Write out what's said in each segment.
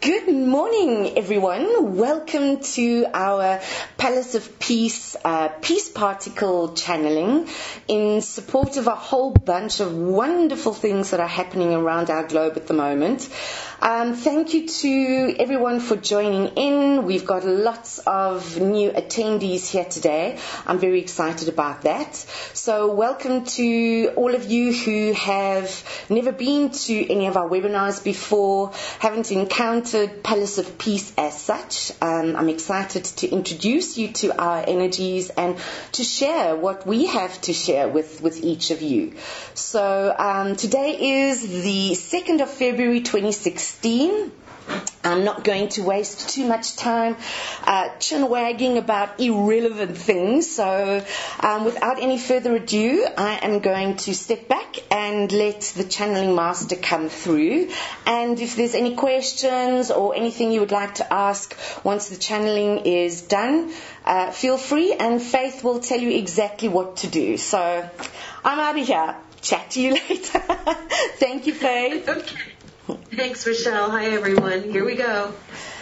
Good morning, everyone. Welcome to our Palace of Peace Peace Particle channeling in support of a whole bunch of wonderful things that are happening around our globe at the moment. Thank you to everyone for joining in. We've got lots of new attendees here today. I'm very excited about that. So welcome to all of you who have never been to any of our webinars before, haven't encountered Palace of Peace as such. I'm excited to introduce you to our energies and to share what we have to share with each of you. So today is the 2nd of February 2016. I'm not going to waste too much time chin wagging about irrelevant things. So without any further ado, I am going to step back and let the channeling master come through. And if there's any questions or anything you would like to ask once the channeling is done, feel free, and Faith will tell you exactly what to do. So I'm out of here. Chat to you later. Thank you, Faith. Okay. Thanks, Rochelle. Hi, everyone. Here we go.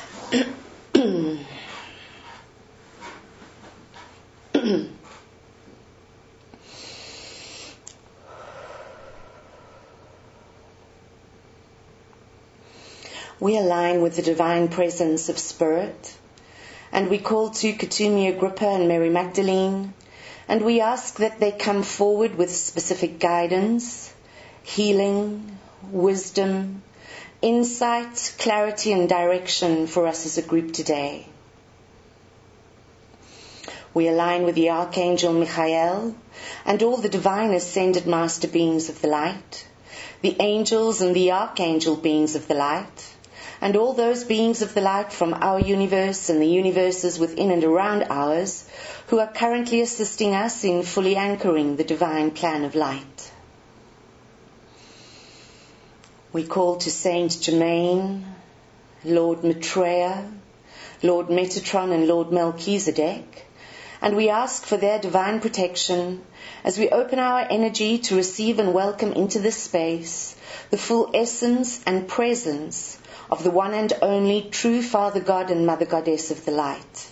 We align with the divine presence of Spirit, and we call to Katumi Agrippa and Mary Magdalene, and we ask that they come forward with specific guidance, healing, wisdom, insight, clarity and direction for us as a group today. We align with the Archangel Michael and all the divine ascended master beings of the light, the angels and the archangel beings of the light, and all those beings of the light from our universe and the universes within and around ours who are currently assisting us in fully anchoring the divine plan of light. We call to Saint Germain, Lord Maitreya, Lord Metatron and Lord Melchizedek, and we ask for their divine protection as we open our energy to receive and welcome into this space the full essence and presence of the one and only true Father God and Mother Goddess of the light.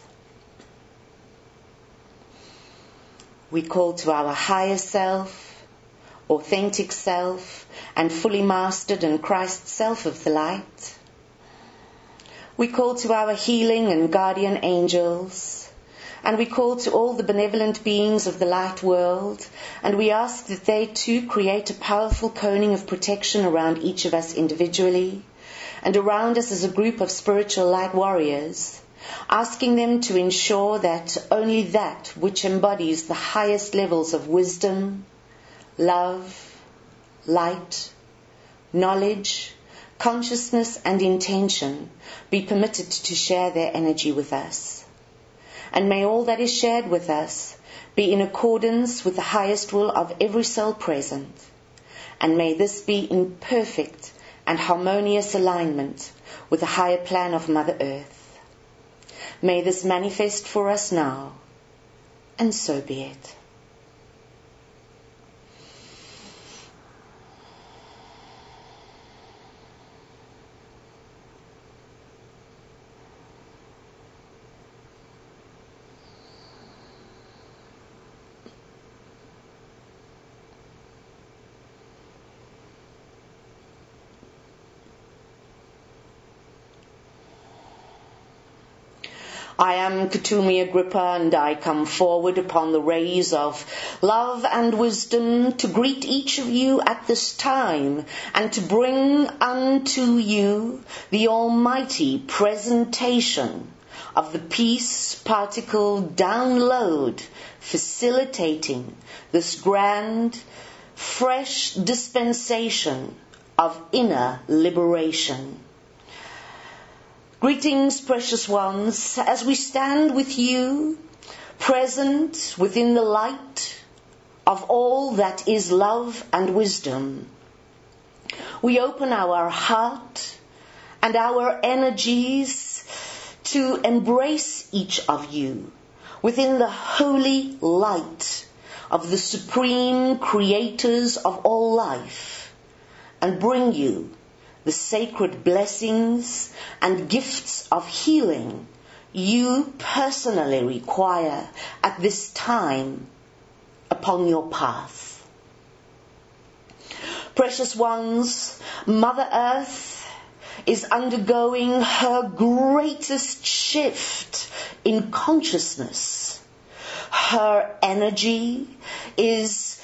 We call to our higher self, authentic self, and fully mastered and Christ self of the light. We call to our healing and guardian angels, and we call to all the benevolent beings of the light world, and we ask that they too create a powerful coning of protection around each of us individually, and around us as a group of spiritual light warriors, asking them to ensure that only that which embodies the highest levels of wisdom, love, light, knowledge, consciousness and intention be permitted to share their energy with us. And may all that is shared with us be in accordance with the highest will of every soul present. And may this be in perfect and harmonious alignment with the higher plan of Mother Earth. May this manifest for us now, and so be it. I am Katumi Agrippa, and I come forward upon the rays of love and wisdom to greet each of you at this time and to bring unto you the almighty presentation of the Peace Particle download, facilitating this grand, fresh dispensation of inner liberation. Greetings, precious ones, as we stand with you, present within the light of all that is love and wisdom. We open our heart and our energies to embrace each of you within the holy light of the supreme creators of all life, and bring you the sacred blessings and gifts of healing you personally require at this time upon your path. Precious ones, Mother Earth is undergoing her greatest shift in consciousness. Her energy is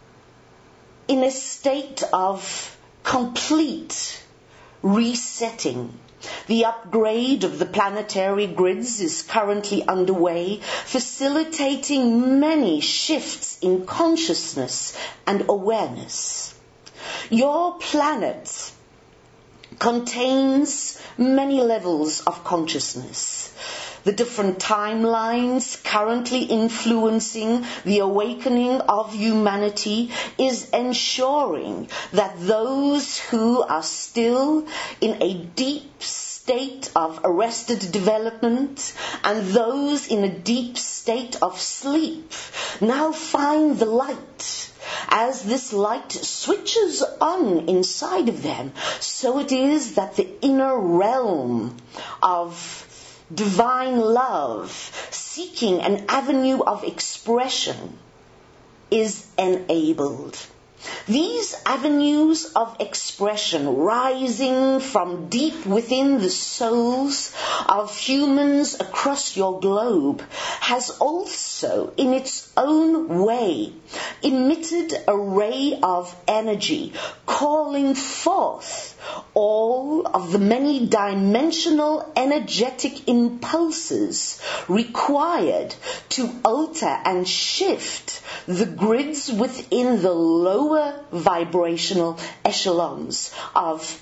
in a state of complete resetting. The upgrade of the planetary grids is currently underway, facilitating many shifts in consciousness and awareness. Your planet contains many levels of consciousness. The different timelines currently influencing the awakening of humanity is ensuring that those who are still in a deep state of arrested development and those in a deep state of sleep now find the light. As this light switches on inside of them, so it is that the inner realm of divine love, seeking an avenue of expression, is enabled. These avenues of expression rising from deep within the souls of humans across your globe has also, in its own way, emitted a ray of energy, calling forth all of the many dimensional energetic impulses required to alter and shift the grids within the lower vibrational echelons of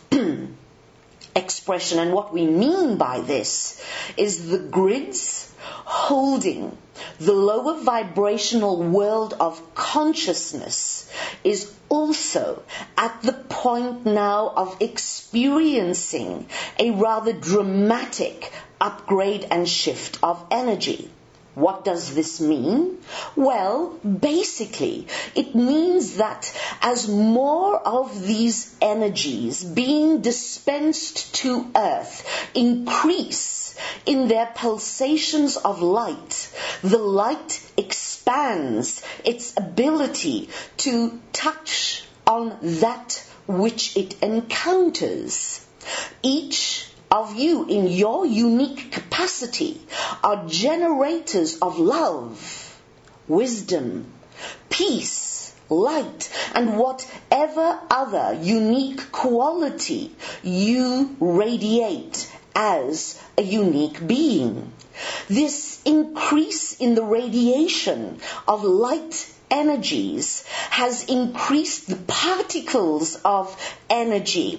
expression. And what we mean by this is the grids holding the lower vibrational world of consciousness is also at the point now of experiencing a rather dramatic upgrade and shift of energy. What does this mean? Well, basically, it means that as more of these energies being dispensed to Earth increase in their pulsations of light, the light expands its ability to touch on that which it encounters. Each of you in your unique capacity are generators of love, wisdom, peace, light, and whatever other unique quality you radiate as a unique being. This increase in the radiation of light energies has increased the particles of energy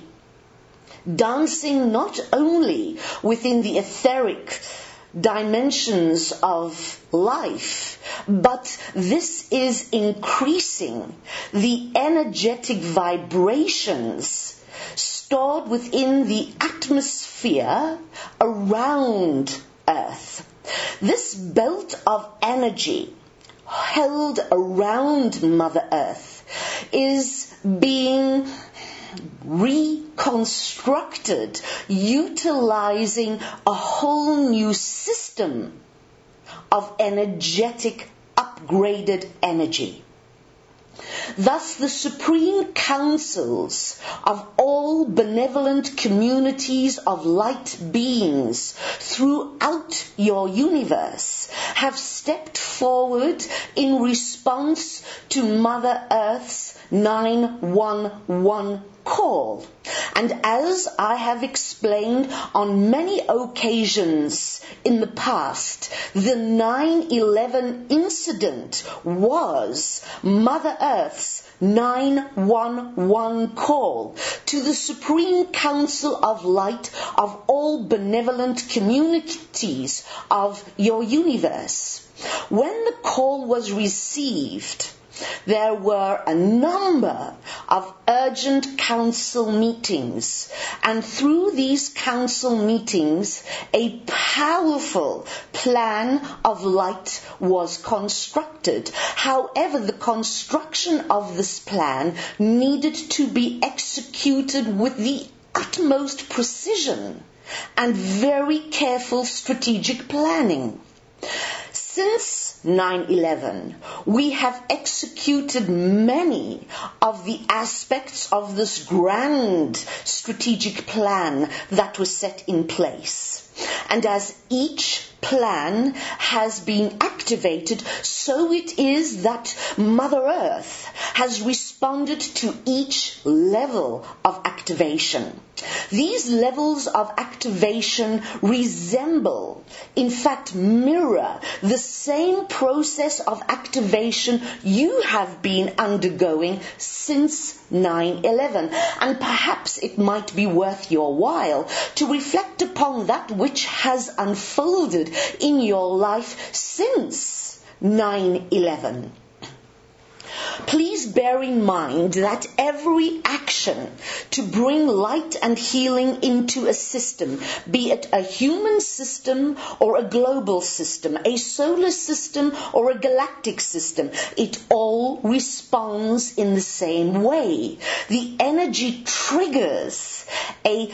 dancing not only within the etheric dimensions of life, but this is increasing the energetic vibrations stored within the atmosphere around Earth. This belt of energy held around Mother Earth is being reconstructed, utilizing a whole new system of energetic upgraded energy. Thus, the supreme councils of all benevolent communities of light beings throughout your universe have stepped forward in response to Mother Earth's 911 call. And as I have explained on many occasions in the past, the 9/11 incident was Mother Earth's 911 call to the Supreme Council of Light of all benevolent communities of your universe. When the call was received, there were a number of urgent council meetings, and through these council meetings, a powerful plan of light was constructed. However, the construction of this plan needed to be executed with the utmost precision and very careful strategic planning. Since 9/11, we have executed many of the aspects of this grand strategic plan that was set in place. And as each plan has been activated, so it is that Mother Earth has responded to each level of activation. These levels of activation resemble, in fact mirror, the same process of activation you have been undergoing since 9/11. And perhaps it might be worth your while to reflect upon that which has unfolded in your life since 9/11. Please bear in mind that every action to bring light and healing into a system, be it a human system or a global system, a solar system or a galactic system, it all responds in the same way. The energy triggers a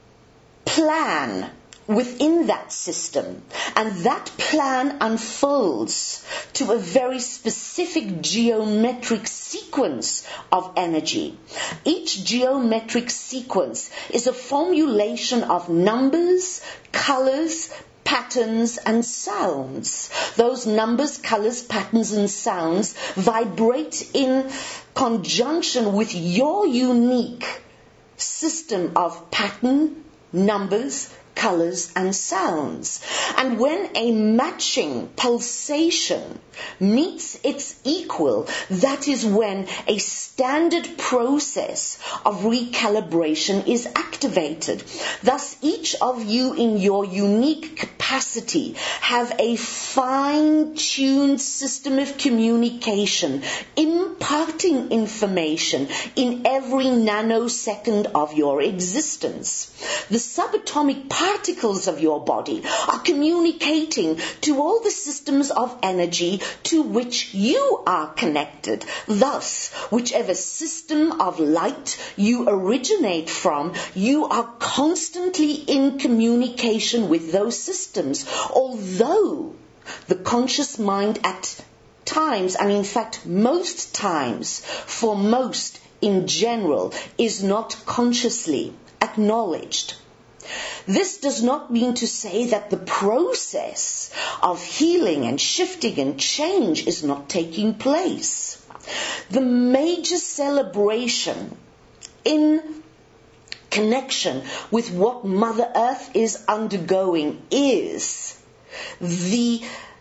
plan within that system, and that plan unfolds to a very specific geometric sequence of energy. Each geometric sequence is a formulation of numbers, colors, patterns and sounds. Those numbers, colors, patterns and sounds vibrate in conjunction with your unique system of pattern, numbers, colors and sounds. And when a matching pulsation meets its equal, that is when a standard process of recalibration is activated. Thus, each of you in your unique capacity have a fine-tuned system of communication, imparting information in every nanosecond of your existence. The subatomic particles of your body are communicating to all the systems of energy to which you are connected. Thus, whichever system of light you originate from, you are constantly in communication with those systems, although the conscious mind at times, and in fact most times, for most in general, is not consciously acknowledged. This does not mean to say that the process of healing and shifting and change is not taking place. The major celebration in connection with what Mother Earth is undergoing is the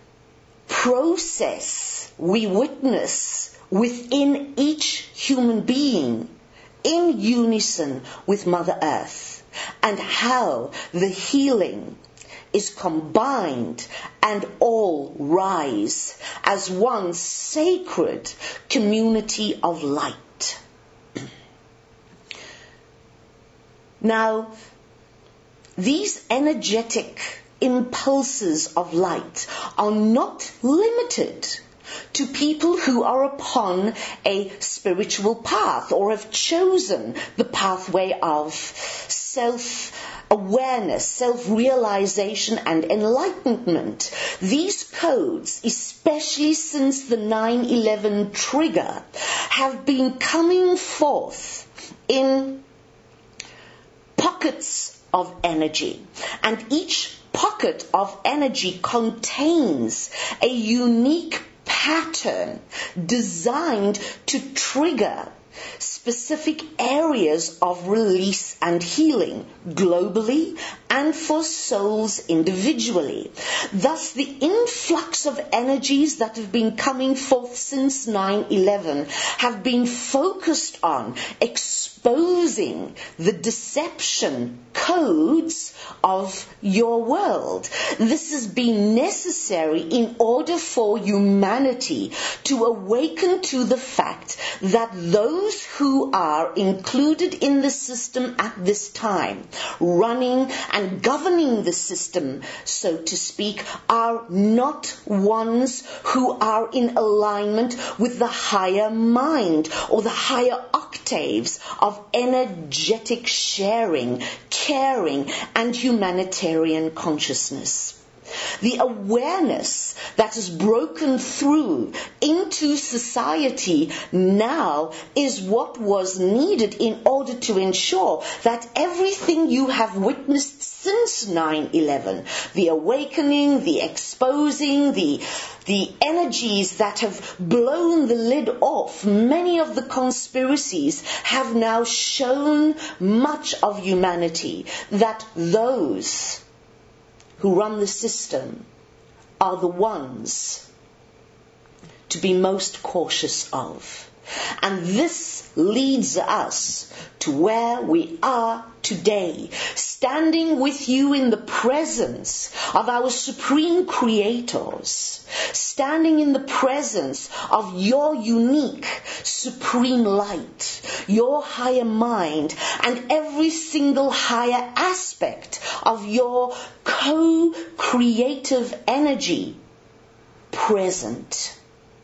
process we witness within each human being in unison with Mother Earth, and how the healing is combined and all rise as one sacred community of light. Now, these energetic impulses of light are not limited to people who are upon a spiritual path or have chosen the pathway of self-awareness, self-realization and enlightenment. These codes, especially since the 9/11 trigger, have been coming forth in pockets of energy, and each pocket of energy contains a unique pattern designed to trigger specific areas of release and healing globally and for souls individually. Thus, the influx of energies that have been coming forth since 9/11 have been focused on exposing the deception codes of your world. This has been necessary in order for humanity to awaken to the fact that those who are included in the system at this time, running and and governing the system, so to speak, are not ones who are in alignment with the higher mind or the higher octaves of energetic sharing, caring, and humanitarian consciousness. The awareness that is broken through into society now is what was needed in order to ensure that everything you have witnessed since 9/11, the awakening, the exposing, the energies that have blown the lid off, many of the conspiracies have now shown much of humanity that those who run the system are the ones to be most cautious of. And this leads us to where we are today, standing with you in the presence of our supreme creators, standing in the presence of your unique supreme light, your higher mind, and every single higher aspect of your co-creative energy present.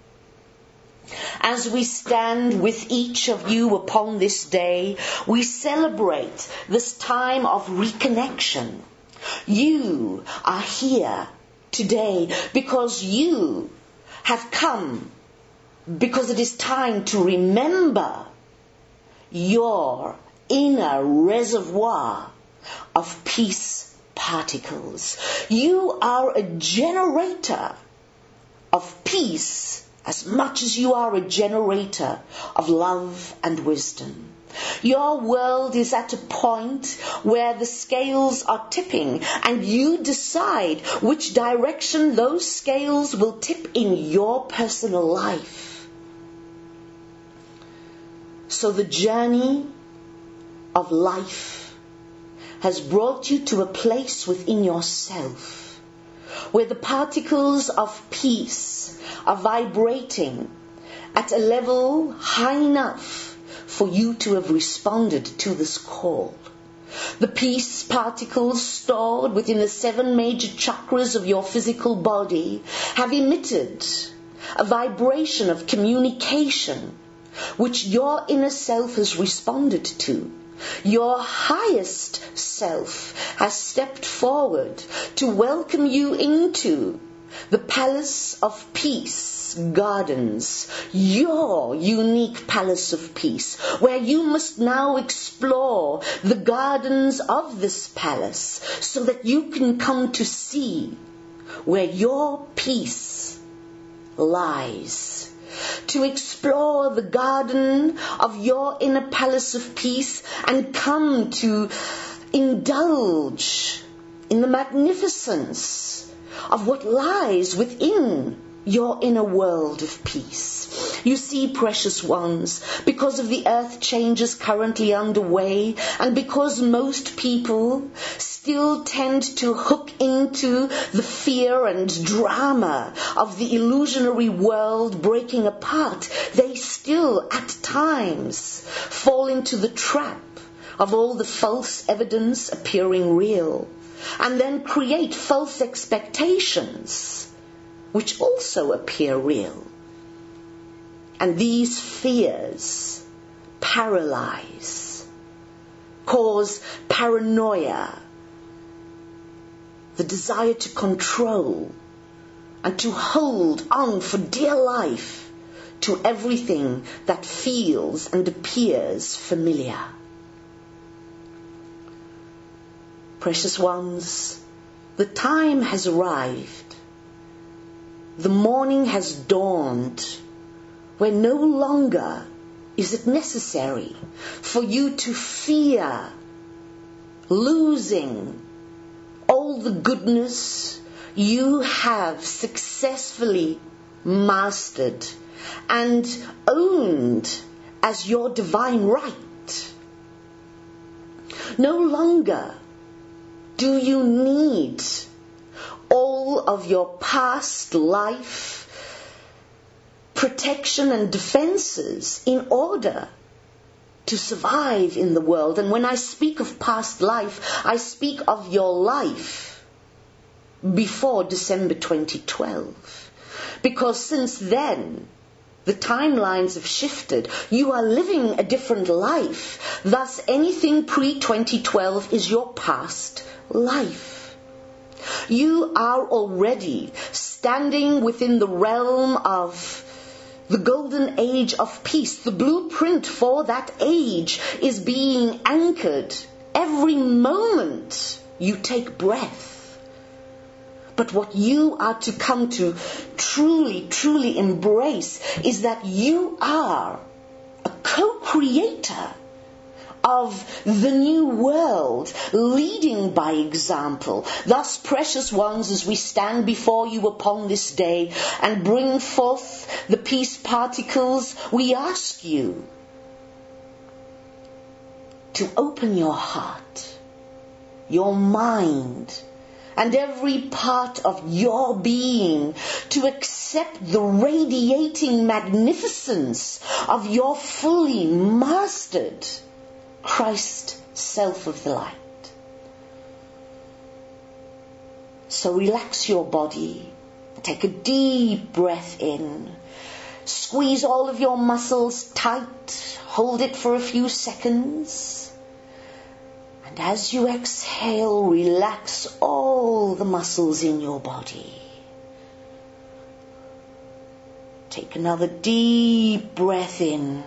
As we stand with each of you upon this day, we celebrate this time of reconnection. You are here today because you have come, because it is time to remember your inner reservoir of peace particles. You are a generator of peace as much as you are a generator of love and wisdom. Your world is at a point where the scales are tipping, and you decide which direction those scales will tip in your personal life. So the journey of life has brought you to a place within yourself where the particles of peace are vibrating at a level high enough for you to have responded to this call. The peace particles stored within the 7 major chakras of your physical body have emitted a vibration of communication which your inner self has responded to. Your highest self has stepped forward to welcome you into the Palace of Peace Gardens, your unique Palace of Peace, where you must now explore the gardens of this palace so that you can come to see where your peace lies. To explore the garden of your inner Palace of Peace and come to indulge in the magnificence of what lies within your inner world of peace. You see, precious ones, because of the earth changes currently underway, and because most people still tend to hook into the fear and drama of the illusionary world breaking apart, they still at times fall into the trap of all the false evidence appearing real, and then create false expectations which also appear real. And these fears paralyze, cause paranoia, the desire to control and to hold on for dear life to everything that feels and appears familiar. Precious ones, the time has arrived. The morning has dawned where no longer is it necessary for you to fear losing all the goodness you have successfully mastered and owned as your divine right. No longer do you need all of your past life protection and defenses in order to survive in the world. And when I speak of past life, I speak of your life before December 2012. Because since then, the timelines have shifted. You are living a different life. Thus, anything pre-2012 is your past life. You are already standing within the realm of the golden age of peace. The blueprint for that age is being anchored every moment you take breath. But what you are to come to truly, truly embrace is that you are a co-creator of the new world, leading by example. Thus, precious ones, as we stand before you upon this day and bring forth the peace particles, we ask you to open your heart, your mind, and every part of your being to accept the radiating magnificence of your fully mastered Christ self of the light. So relax your body, take a deep breath in, squeeze all of your muscles tight, hold it for a few seconds. And as you exhale, relax all the muscles in your body. Take another deep breath in.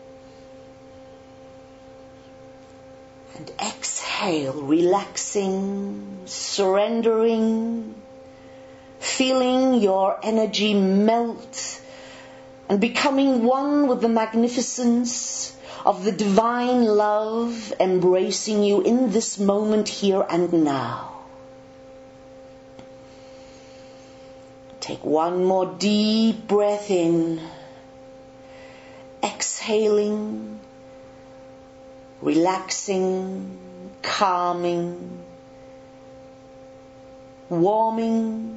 And exhale, relaxing, surrendering, feeling your energy melt and becoming one with the magnificence of the divine love embracing you in this moment here and now. Take one more deep breath in, exhaling, relaxing, calming, warming,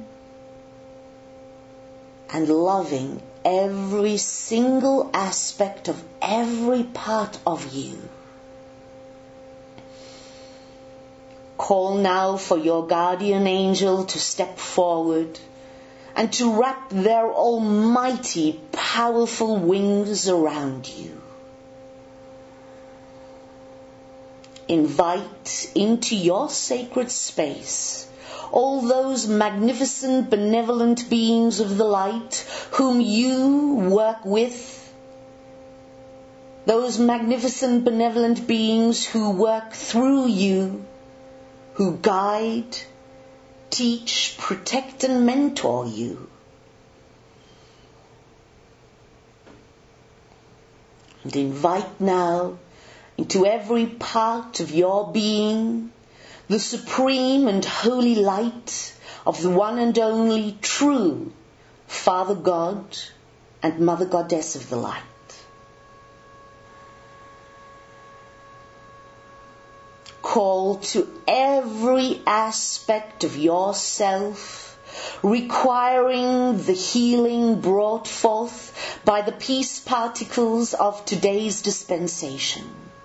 and loving every single aspect of every part of you. Call now for your guardian angel to step forward and to wrap their almighty, powerful wings around you. Invite into your sacred space all those magnificent, benevolent beings of the light whom you work with, those magnificent, benevolent beings who work through you, who guide, teach, protect, and mentor you. And invite now into every part of your being the supreme and holy light of the one and only true Father God and Mother Goddess of the light. Call to every aspect of yourself, requiring the healing brought forth by the peace particles of today's dispensation.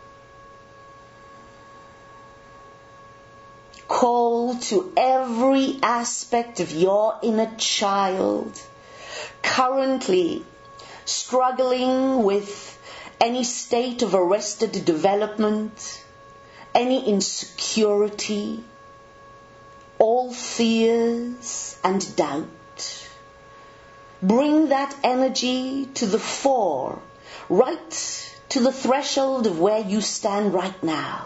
Call to every aspect of your inner child, currently struggling with any state of arrested development, any insecurity, all fears and doubt. Bring that energy to the fore, right to the threshold of where you stand right now.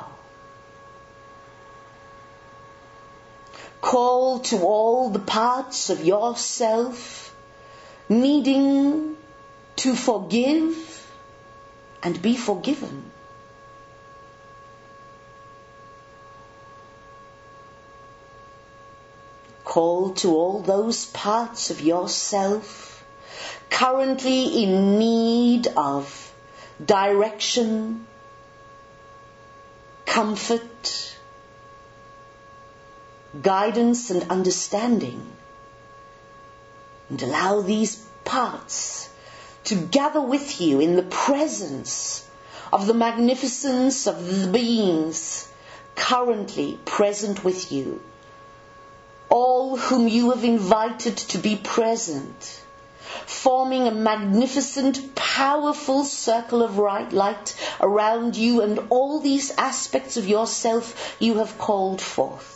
Call to all the parts of yourself needing to forgive and be forgiven. Call to all those parts of yourself currently in need of direction, comfort, guidance and understanding, and allow these parts to gather with you in the presence of the magnificence of the beings currently present with you, all whom you have invited to be present, forming a magnificent, powerful circle of light around you and all these aspects of yourself you have called forth.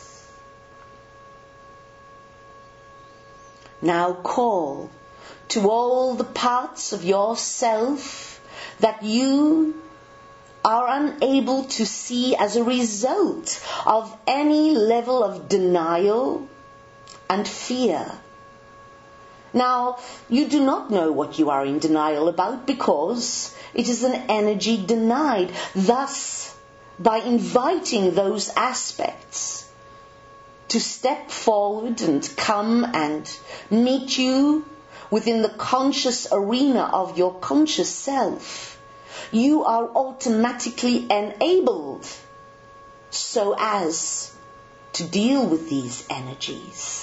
Now call to all the parts of yourself that you are unable to see as a result of any level of denial and fear. Now, you do not know what you are in denial about because it is an energy denied. Thus, by inviting those aspects to step forward and come and meet you within the conscious arena of your conscious self, you are automatically enabled so as to deal with these energies.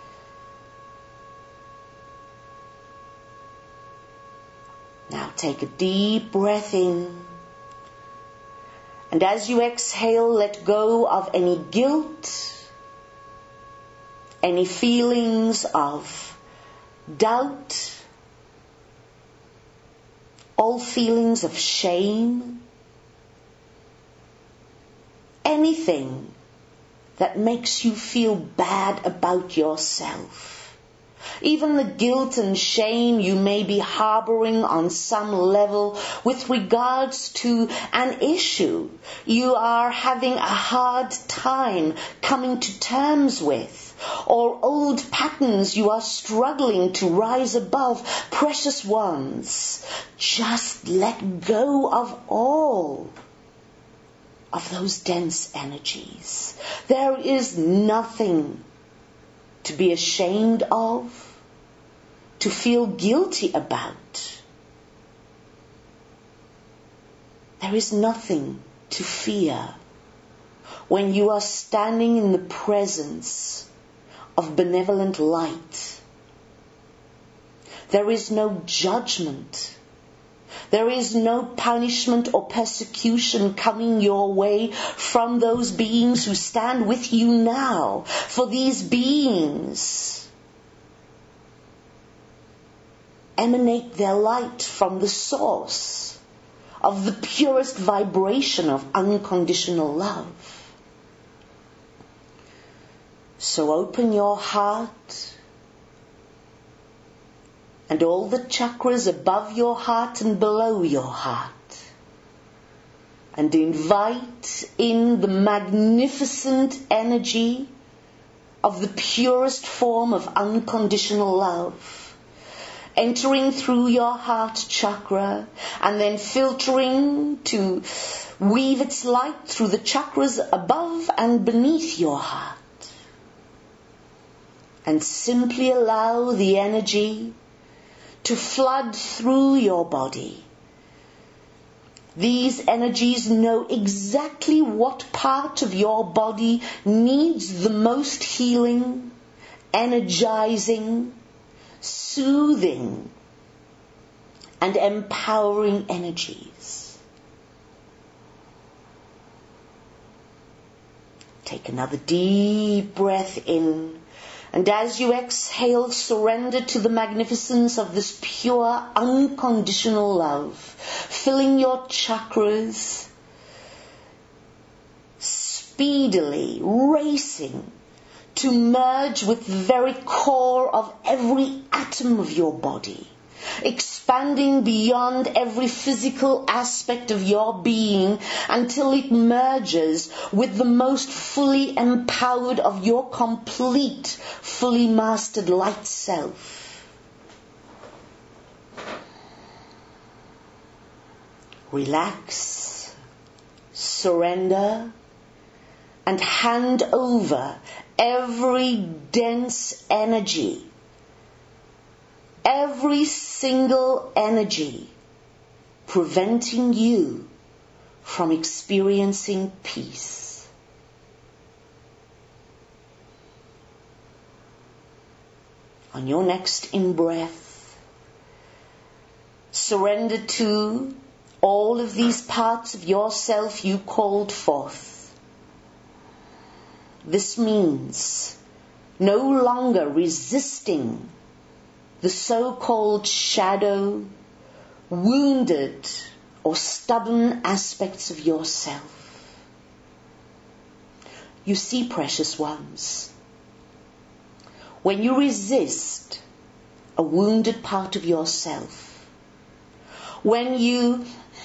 Now take a deep breath in, and as you exhale, let go of any guilt, any feelings of doubt, all feelings of shame, anything that makes you feel bad about yourself. Even the guilt and shame you may be harboring on some level with regards to an issue you are having a hard time coming to terms with, or old patterns you are struggling to rise above. Precious ones, just let go of all of those dense energies. There is nothing to be ashamed of, to feel guilty about. There is nothing to fear when you are standing in the presence of benevolent light. There is no judgment. There is no punishment or persecution coming your way from those beings who stand with you now. For these beings emanate their light from the source of the purest vibration of unconditional love. So open your heart and all the chakras above your heart and below your heart, and invite in the magnificent energy of the purest form of unconditional love, entering through your heart chakra and then filtering to weave its light through the chakras above and beneath your heart. And simply allow the energy to flood through your body. These energies know exactly what part of your body needs the most healing, energizing, soothing, and empowering energies. Take another deep breath in. And as you exhale, surrender to the magnificence of this pure, unconditional love, filling your chakras, speedily racing to merge with the very core of every atom of your body, expanding beyond every physical aspect of your being until it merges with the most fully empowered of your complete, fully mastered light self. Relax, surrender, and hand over every dense energy, every single energy preventing you from experiencing peace. On your next in-breath, surrender to all of these parts of yourself you called forth. This means no longer resisting the so-called shadow, wounded or stubborn aspects of yourself. You see, precious ones, when you resist a wounded part of yourself, when you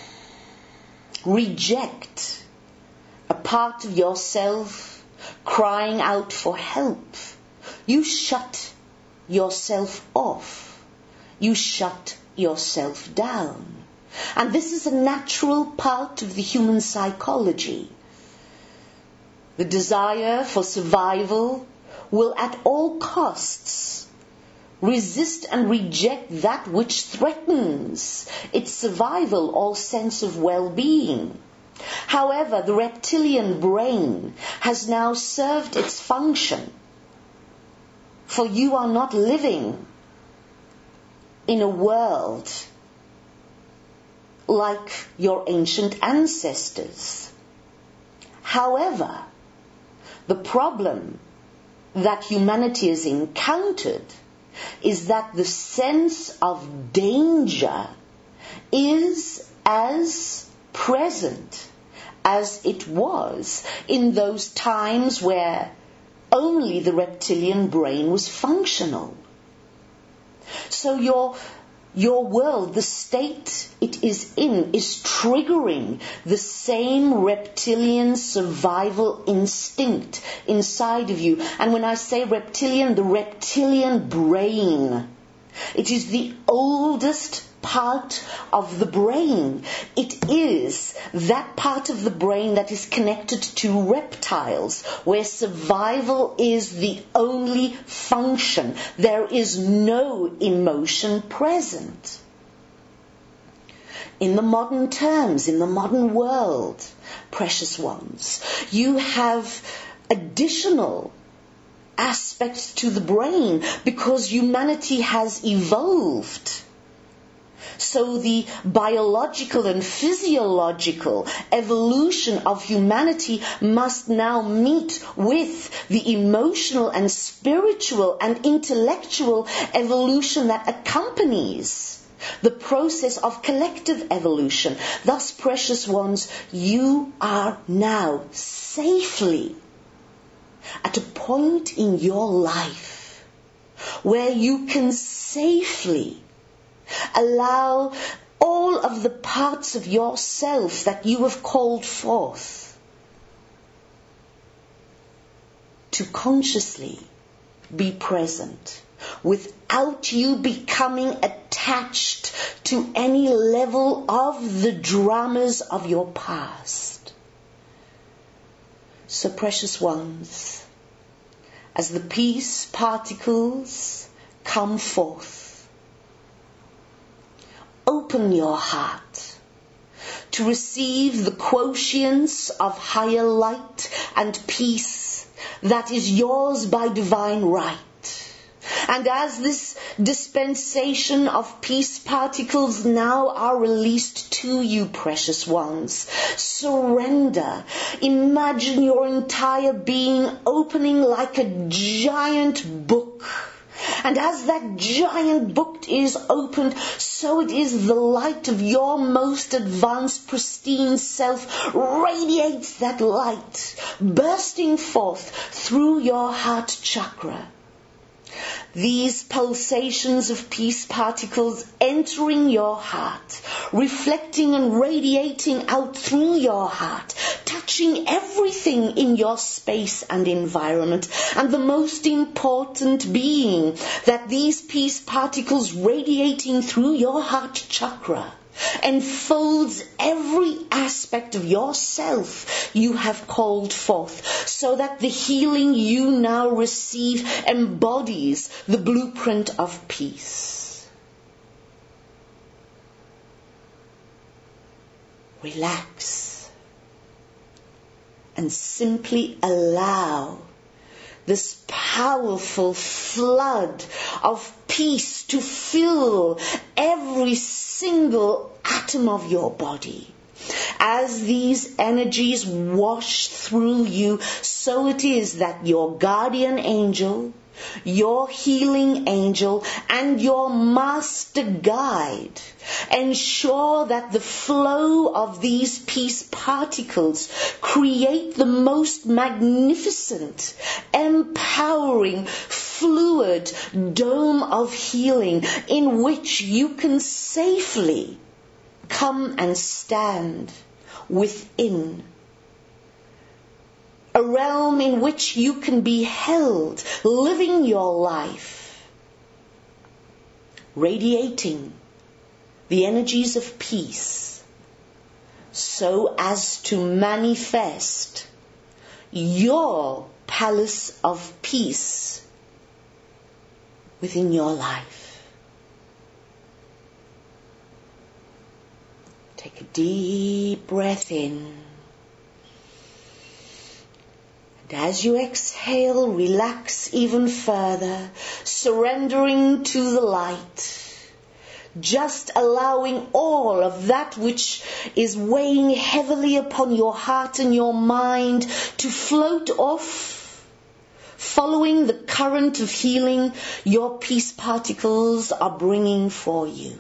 reject a part of yourself crying out for help, you shut yourself off. You shut yourself down. And this is a natural part of the human psychology. The desire for survival will at all costs resist and reject that which threatens its survival or sense of well-being. However, the reptilian brain has now served its function, for you are not living in a world like your ancient ancestors. However, the problem that humanity has encountered is that the sense of danger is as present as it was in those times where only the reptilian brain was functional. So your world, the state it is in, is triggering the same reptilian survival instinct inside of you. And when I say reptilian, the reptilian brain, it is the oldest part of the brain. It is that part of the brain that is connected to reptiles, where survival is the only function. There is no emotion present. In the modern terms, in the modern world, precious ones, you have additional aspects to the brain because humanity has evolved. So the biological and physiological evolution of humanity must now meet with the emotional and spiritual and intellectual evolution that accompanies the process of collective evolution. Thus, precious ones, you are now safely at a point in your life where you can safely allow all of the parts of yourself that you have called forth to consciously be present without you becoming attached to any level of the dramas of your past. So, precious ones, as the peace particles come forth, open your heart to receive the quotients of higher light and peace that is yours by divine right. And as this dispensation of peace particles now are released to you, precious ones, surrender. Imagine your entire being opening like a giant book. And as that giant book is opened, so it is the light of your most advanced, pristine self radiates that light, bursting forth through your heart chakra. These pulsations of peace particles entering your heart, reflecting and radiating out through your heart, touching everything in your space and environment. And the most important being that these peace particles radiating through your heart chakra enfolds every aspect of yourself you have called forth, so that the healing you now receive embodies the blueprint of peace. Relax and simply allow this powerful flood of peace to fill every single atom of your body. As these energies wash through you, so it is that your guardian angel, your healing angel, and your master guide ensure that the flow of these peace particles create the most magnificent, empowering, fluid dome of healing in which you can safely come and stand within. A realm in which you can be held, living your life, radiating the energies of peace, so as to manifest your palace of peace within your life. Take a deep breath in. And as you exhale, relax even further, surrendering to the light. Just allowing all of that which is weighing heavily upon your heart and your mind to float off, following the current of healing your peace particles are bringing for you.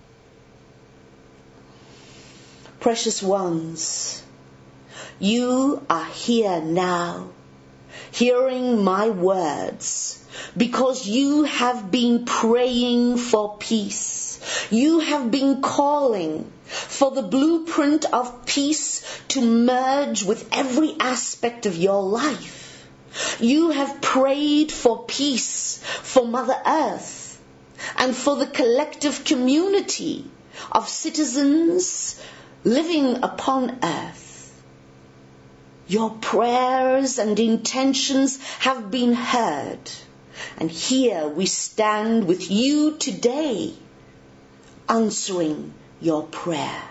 Precious ones, you are here now, hearing my words, because you have been praying for peace. You have been calling for the blueprint of peace to merge with every aspect of your life. You have prayed for peace for Mother Earth and for the collective community of citizens living upon earth. Your prayers and intentions have been heard, and here we stand with you today, answering your prayer.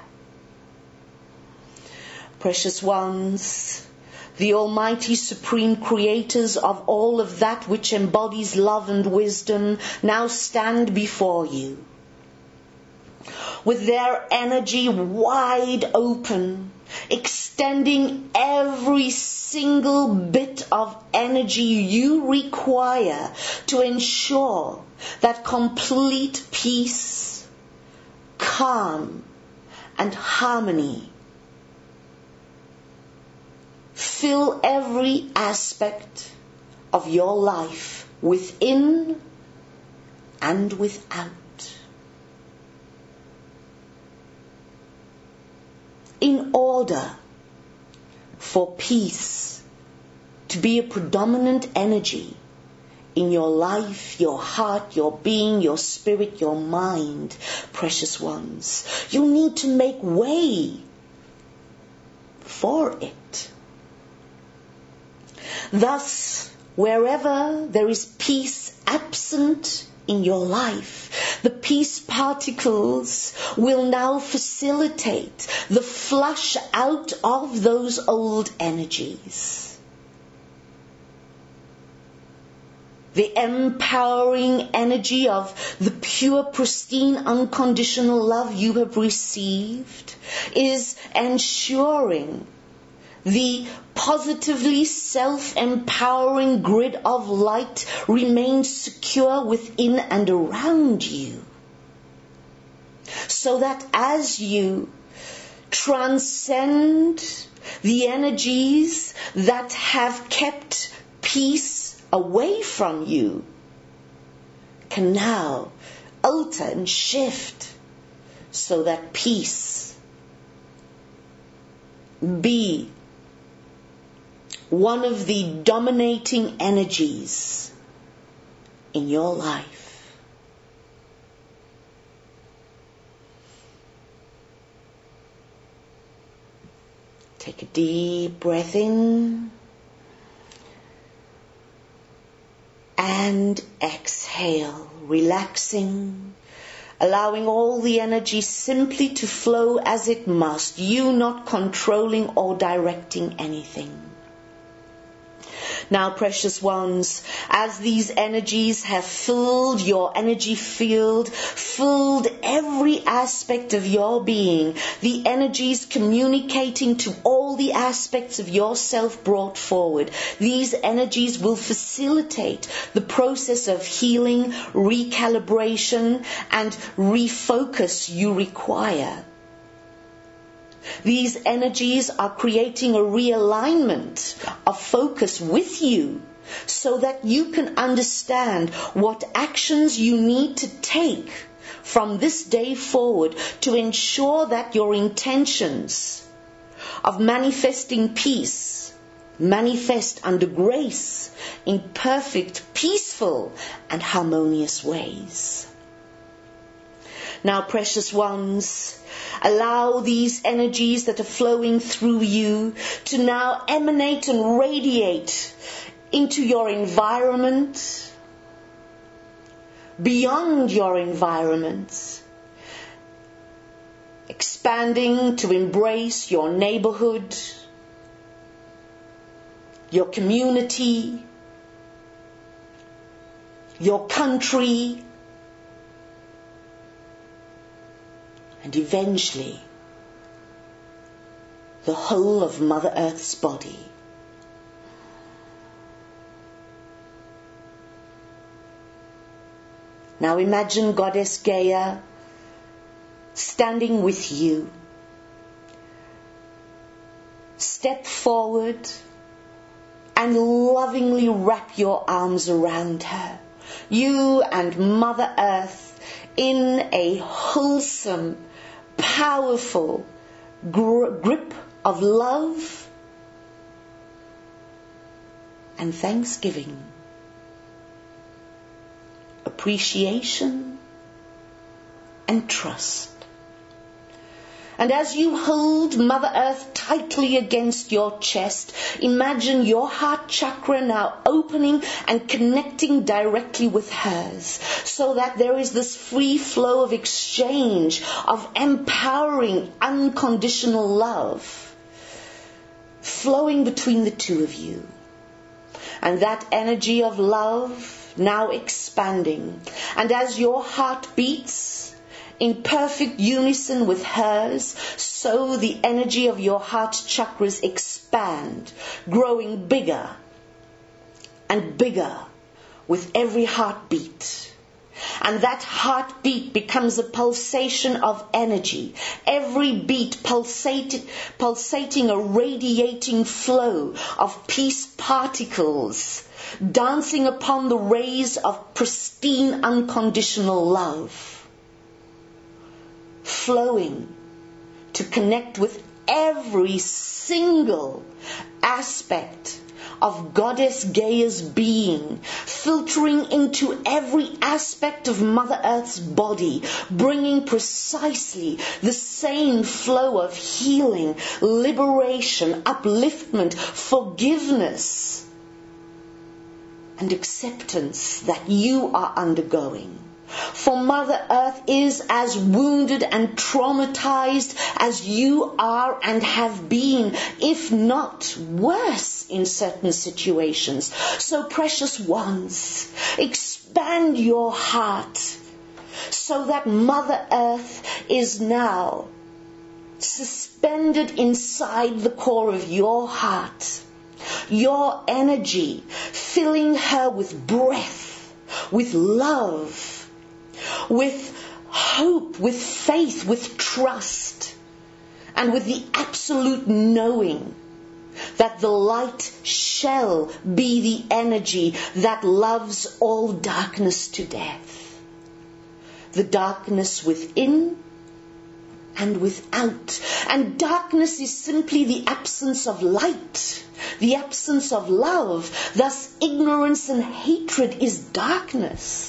Precious ones, the Almighty Supreme Creators of all of that which embodies love and wisdom now stand before you, with their energy wide open, extending every single bit of energy you require to ensure that complete peace, calm, and harmony fill every aspect of your life, within and without. In order for peace to be a predominant energy in your life, your heart, your being, your spirit, your mind, precious ones, you need to make way for it. Thus, wherever there is peace absent in your life, the peace particles will now facilitate the flush out of those old energies. The empowering energy of the pure, pristine, unconditional love you have received is ensuring the positively self-empowering grid of light remains secure within and around you, so that as you transcend the energies that have kept peace away from you, can now alter and shift so that peace be one of the dominating energies in your life. Take a deep breath in and exhale, relaxing, allowing all the energy simply to flow as it must, you not controlling or directing anything. Now, precious ones, as these energies have filled your energy field, filled every aspect of your being, the energies communicating to all the aspects of yourself brought forward, these energies will facilitate the process of healing, recalibration, and refocus you require. These energies are creating a realignment of focus with you so that you can understand what actions you need to take from this day forward to ensure that your intentions of manifesting peace manifest under grace in perfect, peaceful, and harmonious ways. Now, precious ones, allow these energies that are flowing through you to now emanate and radiate into your environment, beyond your environment, expanding to embrace your neighborhood, your community, your country, and eventually the whole of Mother Earth's body. Now imagine Goddess Gaia standing with you. Step forward and lovingly wrap your arms around her. You and Mother Earth in a wholesome, powerful grip of love and thanksgiving, appreciation and trust. And as you hold Mother Earth tightly against your chest, imagine your heart chakra now opening and connecting directly with hers, so that there is this free flow of exchange, of empowering, unconditional love flowing between the two of you. And that energy of love now expanding. And as your heart beats in perfect unison with hers, so the energy of your heart chakras expand, growing bigger and bigger with every heartbeat. And that heartbeat becomes a pulsation of energy, every beat pulsating a radiating flow of peace particles, dancing upon the rays of pristine unconditional love, flowing to connect with every single aspect of Goddess Gaia's being, filtering into every aspect of Mother Earth's body, bringing precisely the same flow of healing, liberation, upliftment, forgiveness, and acceptance that you are undergoing. For Mother Earth is as wounded and traumatized as you are and have been, if not worse in certain situations. So, precious ones, expand your heart so that Mother Earth is now suspended inside the core of your heart, your energy, filling her with breath, with love, with hope, with faith, with trust, and with the absolute knowing that the light shall be the energy that loves all darkness to death. The darkness within and without. And darkness is simply the absence of light, the absence of love. Thus, ignorance and hatred is darkness.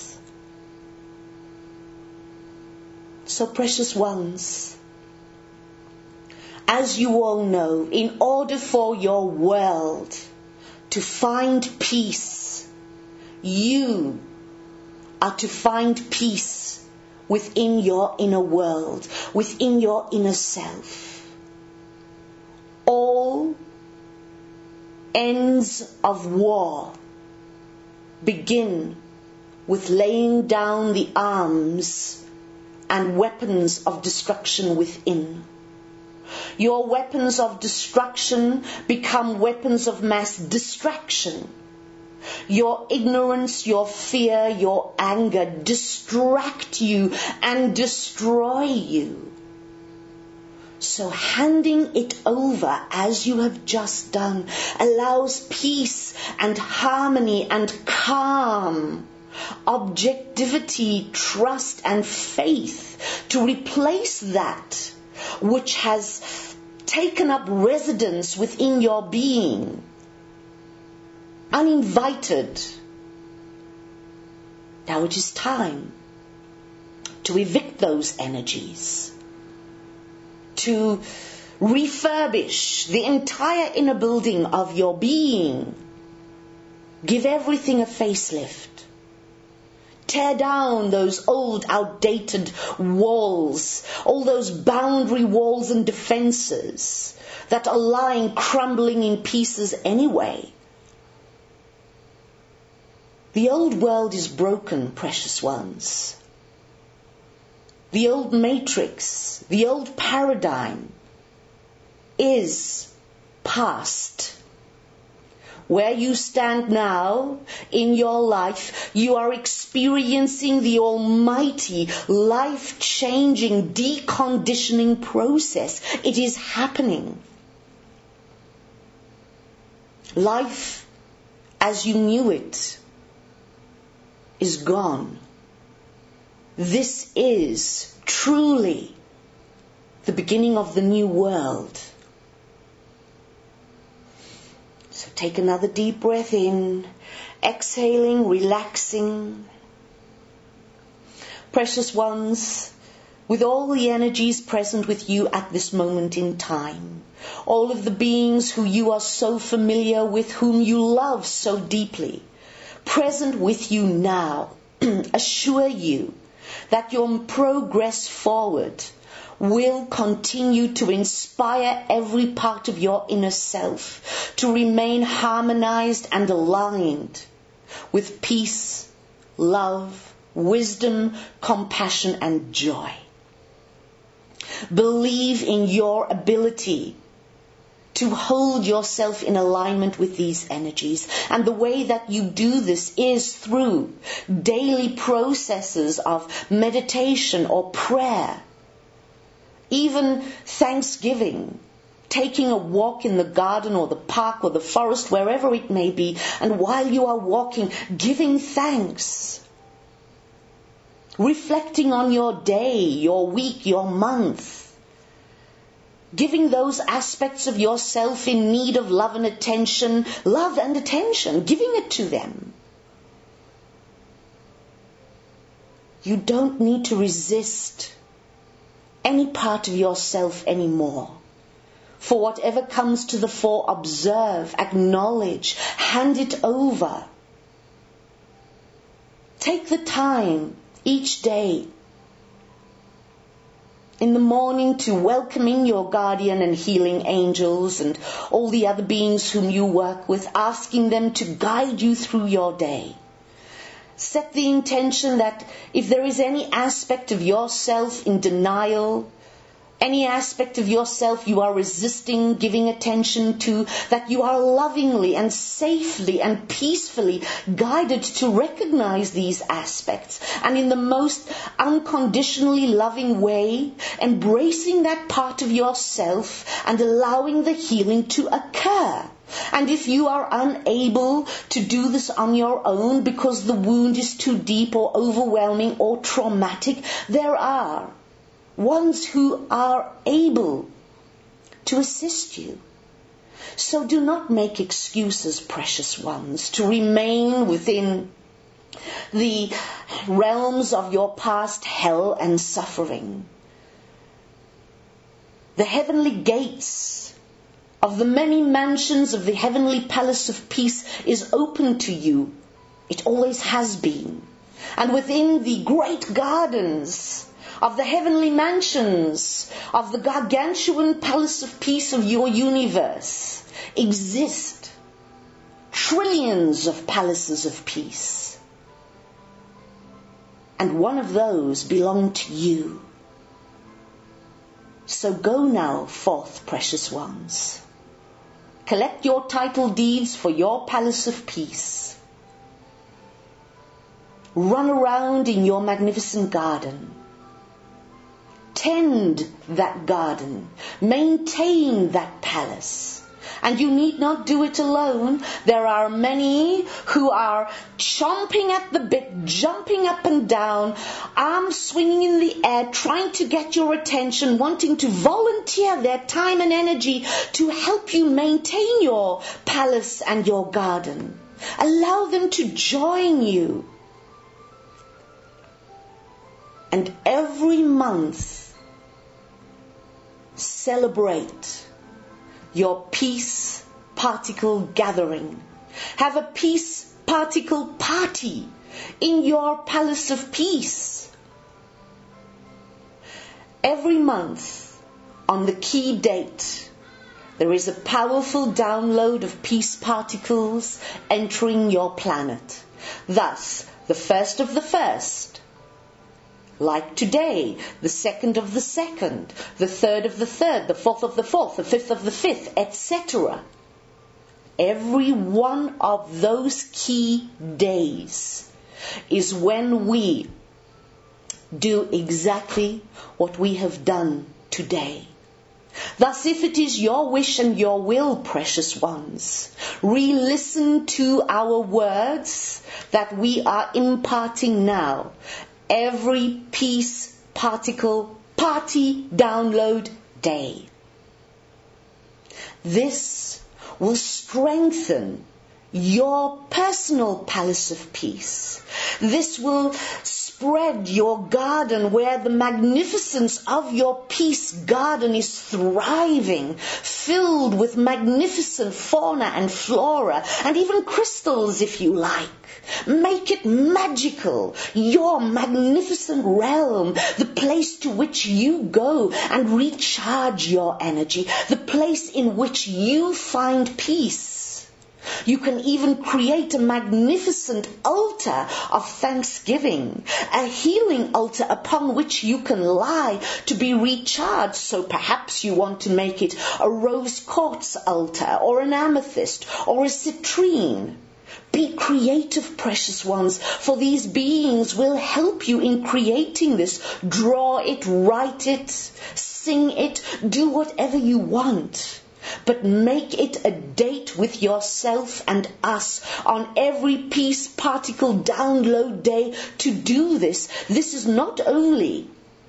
So, precious ones, as you all know, in order for your world to find peace, you are to find peace within your inner world, within your inner self. All ends of war begin with laying down the arms and weapons of destruction within. Your weapons of destruction become weapons of mass distraction. Your ignorance, your fear, your anger distract you and destroy you. So handing it over, as you have just done, allows peace and harmony and calm, objectivity, trust and faith to replace that which has taken up residence within your being, uninvited. Now it is time to evict those energies, to refurbish the entire inner building of your being. Give everything a facelift. Tear down those old, outdated walls, all those boundary walls and defenses that are lying crumbling in pieces anyway. The old world is broken, precious ones. The old matrix, the old paradigm is past. Where you stand now in your life, you are experiencing the almighty, life-changing, deconditioning process. It is happening. Life as you knew it is gone. This is truly the beginning of the new world. So take another deep breath in, exhaling, relaxing. Precious ones, with all the energies present with you at this moment in time, all of the beings who you are so familiar with, whom you love so deeply, present with you now, assure you that your progress forward will continue to inspire every part of your inner self to remain harmonized and aligned with peace, love, wisdom, compassion, and joy. Believe in your ability to hold yourself in alignment with these energies. And the way that you do this is through daily processes of meditation or prayer, even thanksgiving, taking a walk in the garden or the park or the forest, wherever it may be, and while you are walking, giving thanks, reflecting on your day, your week, your month, giving those aspects of yourself in need of love and attention, giving it to them. You don't need to resist any part of yourself anymore. For whatever comes to the fore, observe, acknowledge, hand it over. Take the time each day in the morning to welcome in your guardian and healing angels and all the other beings whom you work with, asking them to guide you through your day. Set the intention that if there is any aspect of yourself in denial, any aspect of yourself you are resisting giving attention to, that you are lovingly and safely and peacefully guided to recognize these aspects, and in the most unconditionally loving way, embracing that part of yourself and allowing the healing to occur. And if you are unable to do this on your own because the wound is too deep or overwhelming or traumatic, there are ones who are able to assist you. So do not make excuses, precious ones, to remain within the realms of your past hell and suffering. The heavenly gates of the many mansions of the heavenly palace of peace is open to you. It always has been. And within the great gardens of the heavenly mansions of the gargantuan palace of peace of your universe exist trillions of palaces of peace. And one of those belonged to you. So go now forth, precious ones. Collect your title deeds for your palace of peace. Run around in your magnificent garden. Tend that garden. Maintain that palace. And you need not do it alone. There are many who are chomping at the bit, jumping up and down, arms swinging in the air, trying to get your attention, wanting to volunteer their time and energy to help you maintain your palace and your garden. Allow them to join you. And every month, celebrate your peace particle gathering. Have a peace particle party in your palace of peace. Every month, on the key date, there is a powerful download of peace particles entering your planet. Thus, the 1st of the 1st, like today, the 2nd of the 2nd, the 3rd of the 3rd, the 4th of the 4th, the 5th of the 5th, etc. Every one of those key days is when we do exactly what we have done today. Thus, if it is your wish and your will, precious ones, re-listen to our words that we are imparting now. Every peace particle party download day. This will strengthen your personal palace of peace. This will spread your garden where the magnificence of your peace garden is thriving, filled with magnificent fauna and flora, and even crystals if you like. Make it magical, your magnificent realm, the place to which you go and recharge your energy, the place in which you find peace. You can even create a magnificent altar of thanksgiving, a healing altar upon which you can lie to be recharged. So perhaps you want to make it a rose quartz altar, or an amethyst, or a citrine. Be creative, precious ones, for these beings will help you in creating this. Draw it, write it, sing it, do whatever you want. But make it a date with yourself and us on every peace particle download day to do this. This is not only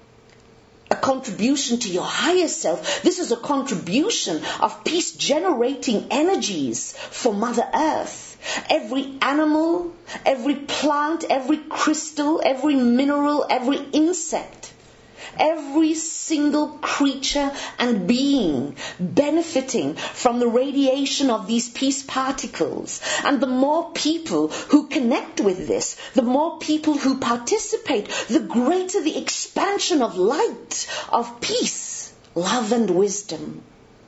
a contribution to your higher self, this is a contribution of peace generating energies for Mother Earth. Every animal, every plant, every crystal, every mineral, every insect, every single creature and being benefiting from the radiation of these peace particles. And the more people who connect with this, the more people who participate, the greater the expansion of light, of peace, love and wisdom.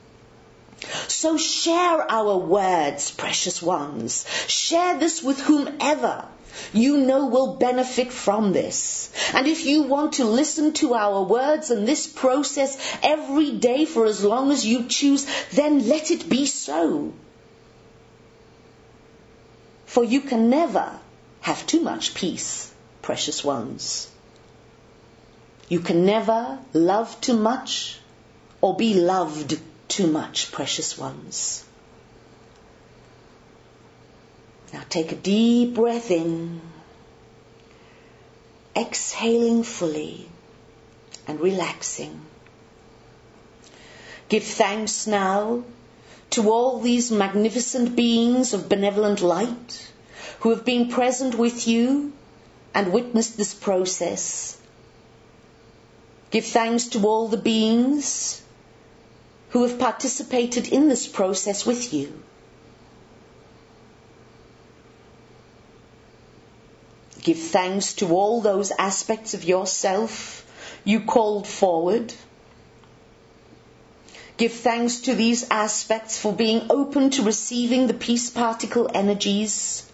So share our words, precious ones. Share this with whomever you know will benefit from this. And if you want to listen to our words and this process every day for as long as you choose, then let it be so. For you can never have too much peace, precious ones. You can never love too much or be loved too much, precious ones. Now take a deep breath in, exhaling fully and relaxing. Give thanks now to all these magnificent beings of benevolent light who have been present with you and witnessed this process. Give thanks to all the beings who have participated in this process with you. Give thanks to all those aspects of yourself you called forward. Give thanks to these aspects for being open to receiving the peace particle energies.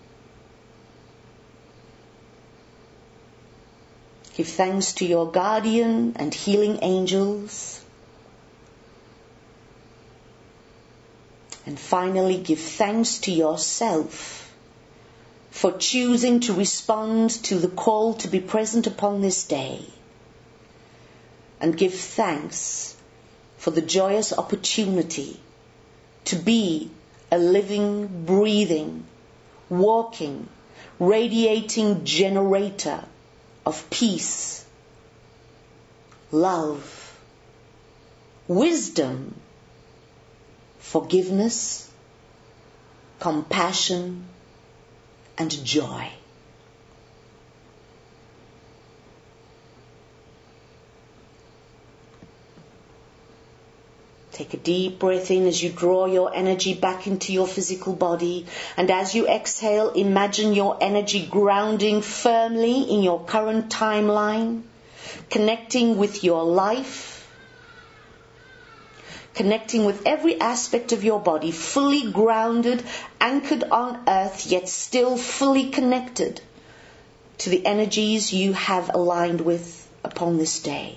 Give thanks to your guardian and healing angels. And finally, give thanks to yourself for choosing to respond to the call to be present upon this day. And give thanks for the joyous opportunity to be a living, breathing, walking, radiating generator of peace, love, wisdom, forgiveness, compassion, and joy. Take a deep breath in as you draw your energy back into your physical body. And as you exhale, imagine your energy grounding firmly in your current timeline, connecting with your life, connecting with every aspect of your body, fully grounded, anchored on earth, yet still fully connected to the energies you have aligned with upon this day.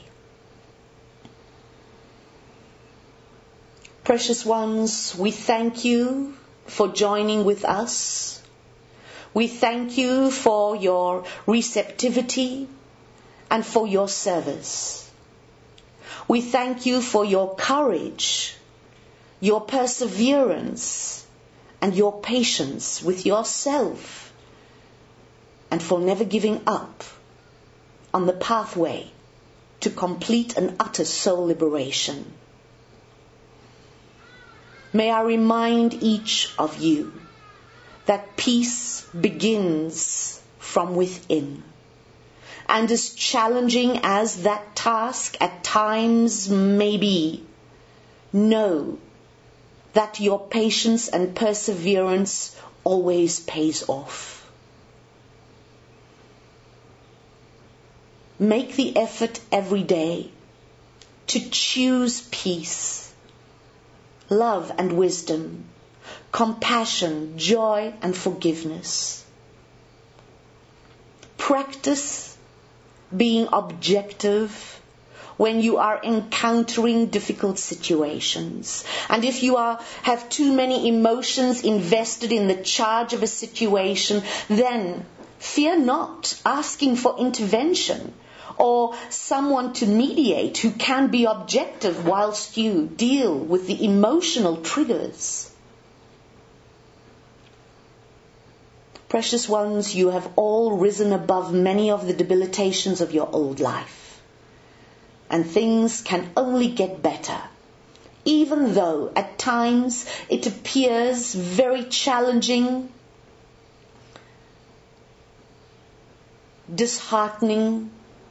Precious ones, we thank you for joining with us. We thank you for your receptivity and for your service. We thank you for your courage, your perseverance, and your patience with yourself, and for never giving up on the pathway to complete and utter soul liberation. May I remind each of you that peace begins from within. And as challenging as that task at times may be, know that your patience and perseverance always pays off. Make the effort every day to choose peace, love and wisdom, compassion, joy and forgiveness. Practice being objective when you are encountering difficult situations. And if you have too many emotions invested in the charge of a situation, then fear not asking for intervention or someone to mediate who can be objective whilst you deal with the emotional triggers. Precious ones, you have all risen above many of the debilitations of your old life. And things can only get better, even though at times it appears very challenging, disheartening.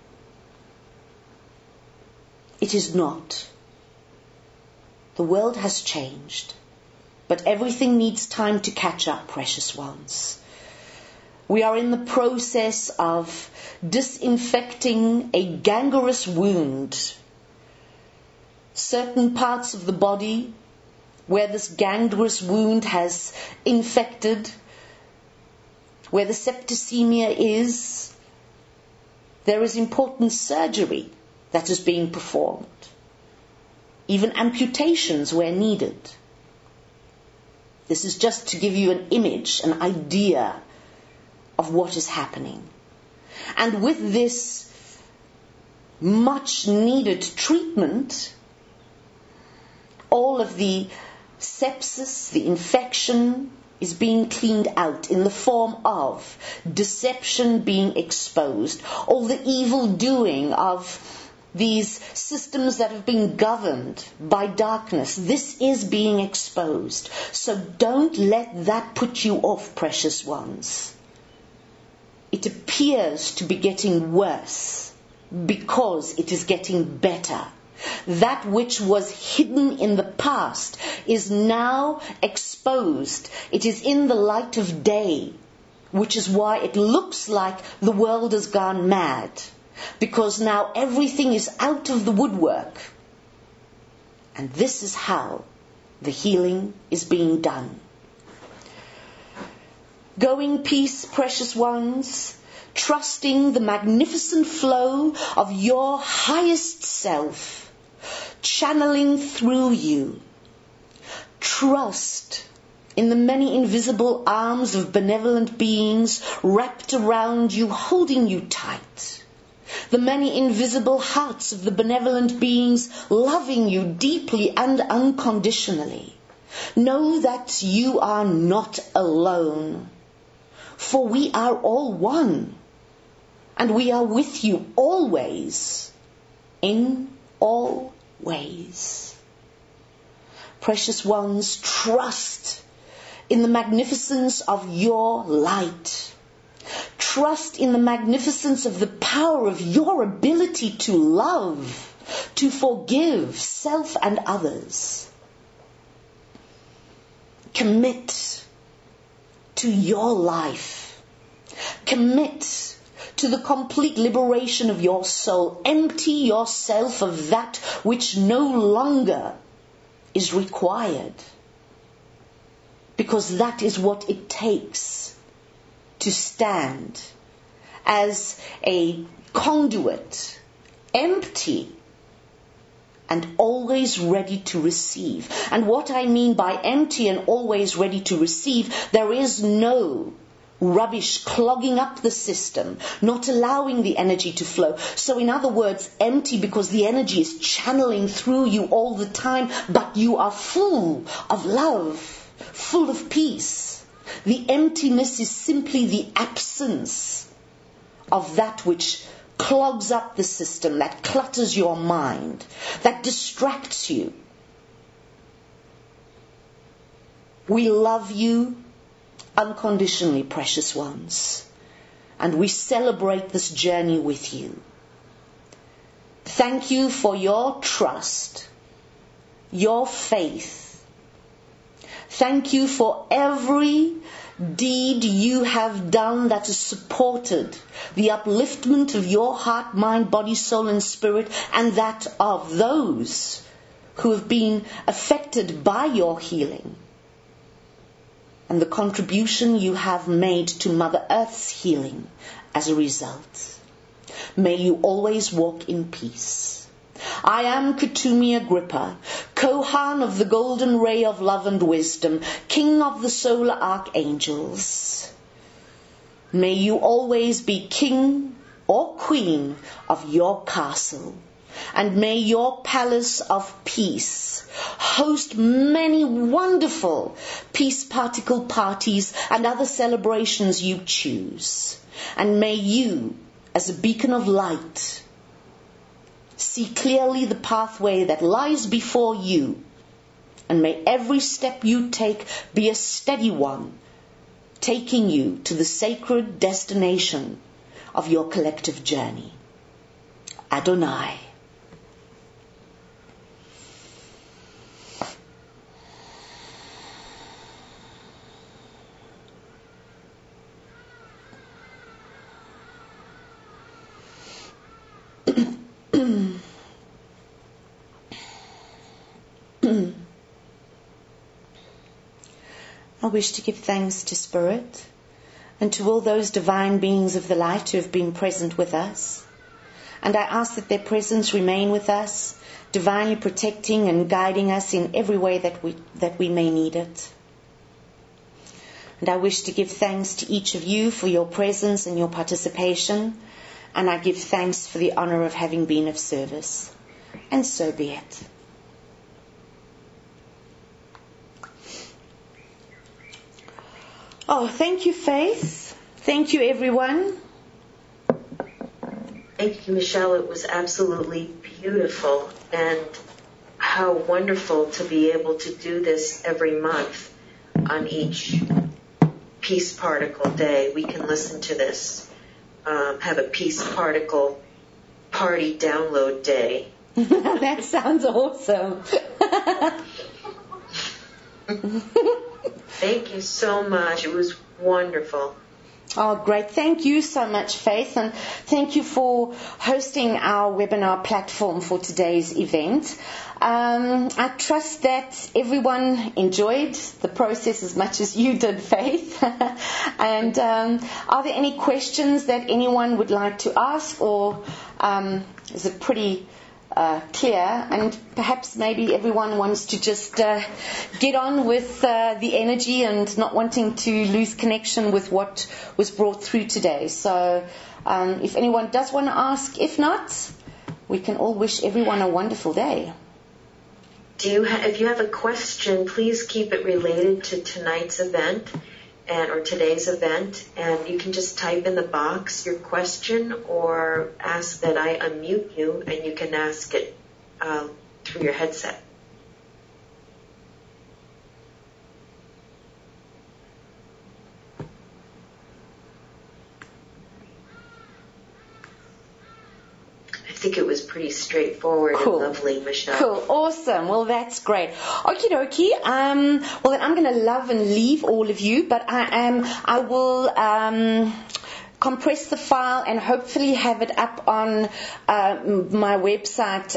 It is not. The world has changed, but everything needs time to catch up, precious ones. We are in the process of disinfecting a gangrenous wound. Certain parts of the body where this gangrenous wound has infected, where the septicemia is, there is important surgery that is being performed. Even amputations where needed. This is just to give you an image, an idea of what is happening. And with this much needed treatment, all of the sepsis, the infection, is being cleaned out in the form of deception being exposed, all the evil doing of these systems that have been governed by darkness. This is being exposed. So don't let that put you off, precious ones. It appears to be getting worse because it is getting better. That which was hidden in the past is now exposed. It is in the light of day, which is why it looks like the world has gone mad. Because now everything is out of the woodwork. And this is how the healing is being done. Go in peace, precious ones, trusting the magnificent flow of your highest self, channeling through you. Trust in the many invisible arms of benevolent beings wrapped around you, holding you tight. The many invisible hearts of the benevolent beings loving you deeply and unconditionally. Know that you are not alone, for we are all one, and we are with you always, in all ways. Precious ones, trust in the magnificence of your light. Trust in the magnificence of the power of your ability to love, to forgive self and others. Commit to your life. Commit to the complete liberation of your soul. Empty yourself of that which no longer is required. Because that is what it takes to stand as a conduit, empty and always ready to receive. And what I mean by empty and always ready to receive, there is no rubbish clogging up the system, not allowing the energy to flow. So in other words, empty because the energy is channeling through you all the time, but you are full of love, full of peace. The emptiness is simply the absence of that which clogs up the system, that clutters your mind, that distracts you. We love you unconditionally, precious ones, and we celebrate this journey with you. Thank you for your trust, your faith. Thank you for every deed you have done that has supported the upliftment of your heart, mind, body, soul and spirit, and that of those who have been affected by your healing, and the contribution you have made to Mother Earth's healing as a result. May you always walk in peace. I am Kutumi Agrippa, Kohan of the Golden Ray of Love and Wisdom, King of the Solar Archangels. May you always be king or queen of your castle, and may your palace of peace host many wonderful peace particle parties and other celebrations you choose. And may you, as a beacon of light, see clearly the pathway that lies before you, and may every step you take be a steady one, taking you to the sacred destination of your collective journey. Adonai. I wish to give thanks to Spirit and to all those divine beings of the light who have been present with us. And I ask that their presence remain with us, divinely protecting and guiding us in every way that we may need it. And I wish to give thanks to each of you for your presence and your participation, and I give thanks for the honor of having been of service. And so be it. Oh, thank you, Faith. Thank you, everyone. Thank you, Michelle. It was absolutely beautiful, and how wonderful to be able to do this every month on each Peace Particle Day. We can listen to this, have a Peace Particle Party Download Day. That sounds awesome. Thank you so much. It was wonderful. Oh, great. Thank you so much, Faith, and thank you for hosting our webinar platform for today's event. I trust that everyone enjoyed the process as much as you did, Faith. And are there any questions that anyone would like to ask, or is it pretty clear? And perhaps maybe everyone wants to just get on with the energy and not wanting to lose connection with what was brought through today. So if anyone does want to ask, if not, we can all wish everyone a wonderful day. If you have a question, please keep it related to tonight's event or today's event, and you can just type in the box your question or ask that I unmute you, and you can ask it through your headset. I think it was pretty straightforward and lovely, Michelle. Cool, awesome. Well, that's great. Okie dokie. Well, then I'm going to love and leave all of you, but I will compress the file and hopefully have it up on my website,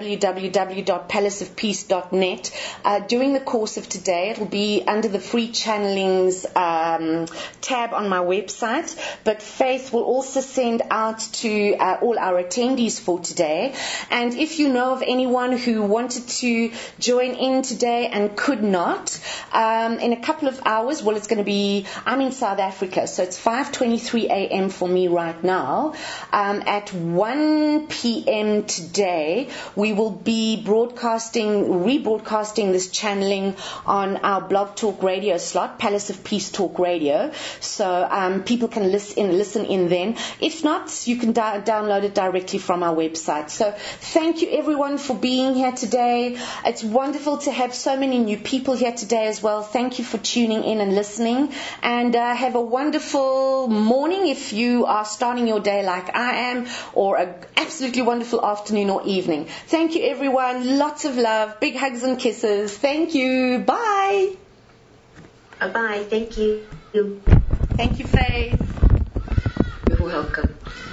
www.palaceofpeace.net. During the course of today, it will be under the free channelings tab on my website. But Faith will also send out to all our attendees for today. And if you know of anyone who wanted to join in today and could not, in a couple of hours, well, it's going to be, I'm in South Africa, so it's 5:23 a.m. for me right now. At 1 p.m. today, we will be rebroadcasting this channeling on our Blog Talk Radio slot, Palace of Peace Talk Radio. So people can listen in then. If not, you can download it directly from our website. So thank you everyone for being here today. It's wonderful to have so many new people here today as well. Thank you for tuning in and listening. And have a wonderful morning if you are starting your day like I am, or an absolutely wonderful afternoon or evening. Thank you everyone. Lots of love. Big hugs and kisses. Thank you. Bye. Bye-bye. Thank you. Thank you, Faith. You're welcome.